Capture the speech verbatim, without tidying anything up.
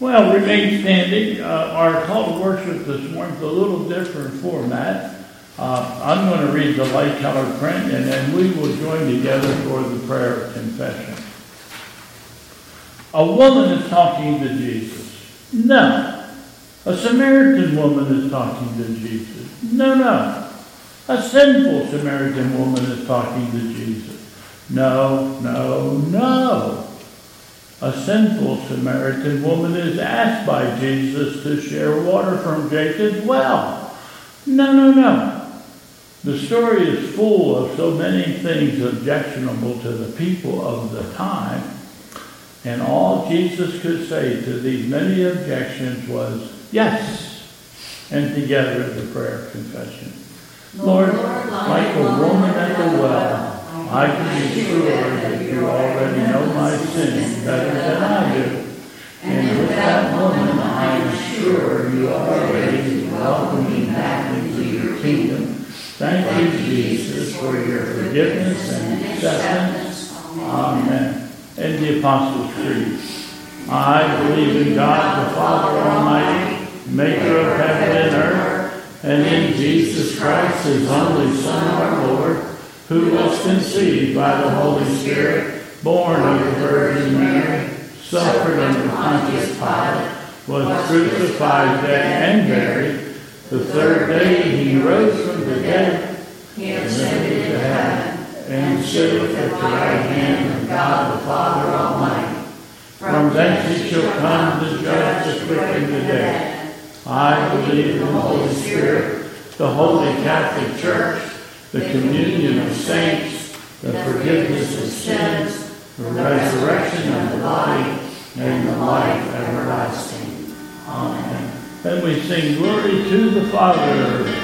Well, remain standing. Uh, our call to worship this morning is a little different format. Uh, I'm going to read the light colored print, and then we will join together for the prayer of confession. A woman is talking to Jesus. No. A Samaritan woman is talking to Jesus. No, no. A sinful Samaritan woman is talking to Jesus. No, no, no. A sinful Samaritan woman is asked by Jesus to share water from Jacob's well. No, no, no. The story is full of so many things objectionable to the people of the time, and all Jesus could say to these many objections was, yes. And together the prayer of confession. Lord, like a woman at the well, I can be sure that you already know my sin better than I do. And with that woman, I am sure you already welcome me back into your kingdom. Thank you, Jesus, for your forgiveness and acceptance. Amen. And the Apostles' Creed. I believe in God the Father Almighty, maker of heaven and earth, and in Jesus Christ, his only Son, our Lord, who was conceived by the Holy Spirit, born of the Virgin Mary, suffered under Pontius Pilate, was crucified, dead, and buried. The third day he rose from the dead, he ascended to heaven, and sitteth at the right hand of God the Father Almighty. From thence he shall come to judge the quick and the dead. I believe in the Holy Spirit, the Holy Catholic Church, the communion of saints, the forgiveness of sins, the resurrection of the body, and the life everlasting. Amen. Then we sing glory to the Father,